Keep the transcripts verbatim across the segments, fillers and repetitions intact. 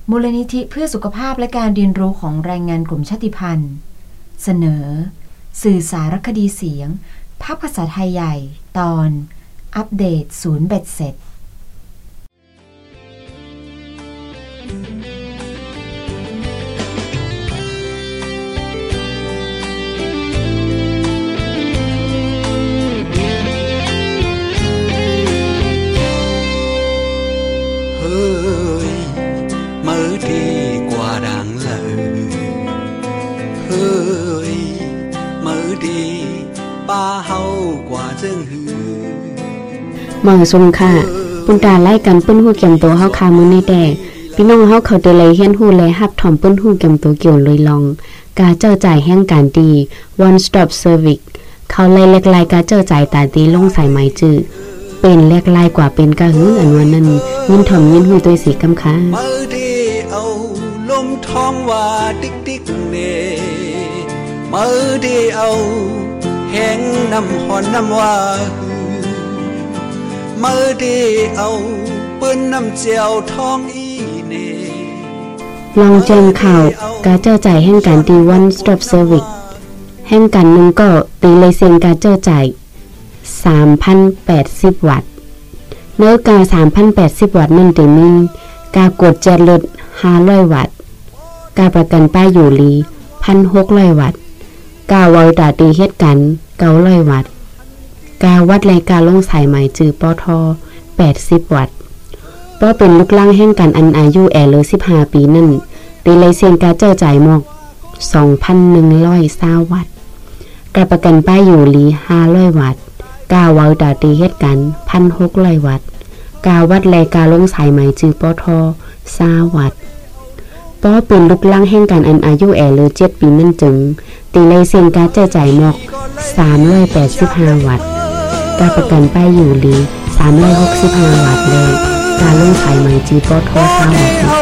มูลนิธิเพื่อสุขภาพและการเรียนรู้ของแรงงานกลุ่มชาติพันธุ์เสนอสื่อสารคดีเสียงภาพภาษาไทยใหญ่ตอนอัปเดตศูนย์เบ็ดเสร็จเมื่อซุ่มค่ะปุนตาไล่กันเปิ้นฮู้เกี่ยมโตเฮาคามื้อนี้แดพี่น้องเฮาเข้าได้เลยเฮียนฮู้เลยรับถ่อมเปิ้นฮู้เกี่ยมโตเกี่ยวเลยลองกาเจ้าจ่ายแห่งการดี one stop service เขาเลยเล็กลายกาเจ้าจ่ายตาตีลงสายไหมจื้อเป็นเล็กลายกว่าเป็นกะหืออันวันนั้นยินถ่อมยินฮู้ตัวสีกำค่ะมื้อที่เอาลมท้องว่าติ๊กๆเนมื้อที่เอาแห้งน้ำหอนน้ำว่ามือดีเอาปืนน้ำเจียวท้องอีเนลองแจ้งข่าวกาเจ้าจ่ายแห่งการตี one stop service แห่งการนึงก็ตีเลยเสียงกาเจ้าจ่าย สามพันแปดสิบ วัตต์เนื้อกา สามพันแปดสิบ วัตต์นั่นตีมิงกากดแจลดห้าร้อย วัตต์กาประกันป้ายอยู่ลี หนึ่งพันหกร้อย วัตต์กาวัยตาตีเฮ็ดกันเก้าร้อย วัตต์กาวัดรายการลงสายไหมจือปทแปดสิบ วัตต์ป้อเป็นลูกล่างแห่งการอันอายุแอเลยสิบห้าปีนั่นตีเลยเสียงกาเจ้าจ่ายหมอก สองพันหนึ่งร้อยยี่สิบ วัตต์กาประกันป้ายอยู่ลีห้าร้อย วัตต์กาเว้าตาตีเฮ็ดกัน หนึ่งพันหกร้อย วัตต์กาวัดรายการลงสายไหมจือปทยี่สิบ วัตต์ป้อเป็นลูกล่างแห่งการอันอายุแอเลยเจ็ดปีนั่นจึงตีเลยเสียงกาเจ้าจ่ายหมอกสามร้อยแปดสิบห้า วัตต์การประกันป้ายอยู่ลีสามร้อยหกสิบห้า วัตต์เลยการลงสายไหมจีปอทอสามวัตต์นะคะ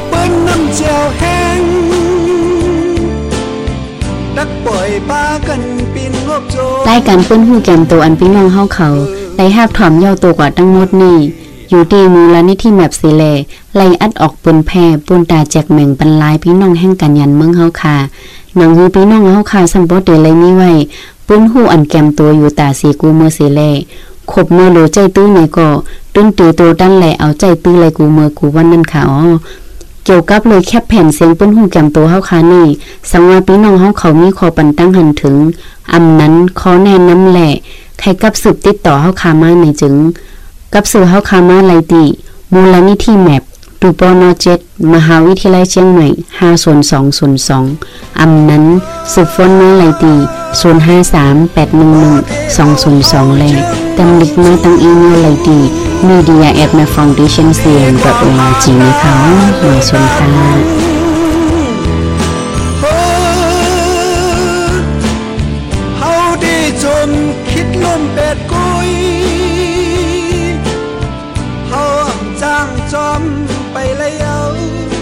รายการเปิ้นฮู้แก่มโตอันพี่น้องเฮาเขาได้รับถ่อมเย้าตัวกว่าทั้งหมดนี้อยู่ที่มูลนิธิแมปสิแลไล่อัดออกปืนแพร่ปูนตาแจกแม่งบรรลายพี่น้องแห่งกันยันเมืองเฮาค่ะหนังฮือพี่น้องเฮาค่ะสัมบ่ได้เลยนี้ไว้ปืนฮู้อันแก่มตัวอยู่ตาสีกูเมื่อสิแลขบมือโลใจตื้อในก็ตึ้นตือตัวดันแลเอาใจตื้อเลยกูเมื่อกูวันนั้นค่ะอ๋อเกี่ยวกับเลยแคบแผ่นเสียงปืนฮู้แก่มตัวเฮาค่ะนี่สังว่าพี่น้องเฮาเขามีขอปันตั้งหันถึงอำนั้นขอแนะนำแหละใครกับสืบติดต่อเฮาค่ะมาในจึงกับสื่อเฮาคามาไลติมูลนิธิแมปดูปนเจ็ดมหาวิทยาลัยเชียงใหม่ห้า ศูนย์ สอง ศูนย์ สองอำนั้นสืบฟอนมาไลติศูนย์ ห้า สาม แปด หนึ่ง หนึ่ง สอง ศูนย์ สองแลตำลิกมาตั้งอีเมลไลติ media at my foundation c m dot org นะคะมาชมค่ะเฮาได้จนคิดล้มเป็ดกุยจอมไปแล้ว